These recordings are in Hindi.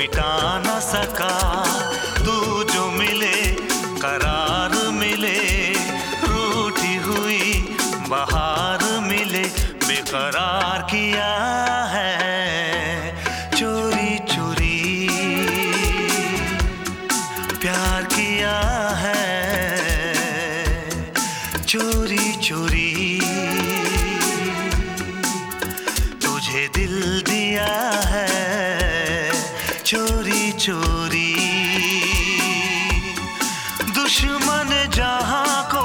मिटा न सका। तू जो मिले करार मिले, रूठी हुई बहार मिले, बेकरार किया है चोरी चोरी प्यार किया है चोरी चोरी। तुझे दिल दिया है चोरी चोरी। दुश्मन जहां को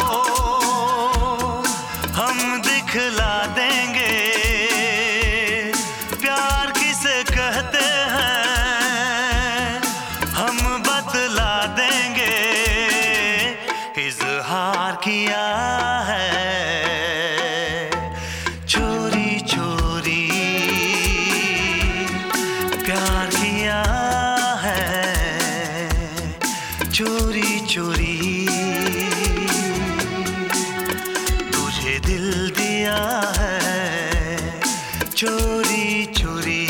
हम दिखला देंगे, प्यार किसे कहते हैं हम बतला देंगे। इजहार किया है चोरी चोरी प्यार किया है चोरी चोरी। तुझे दिल दिया है चोरी चोरी।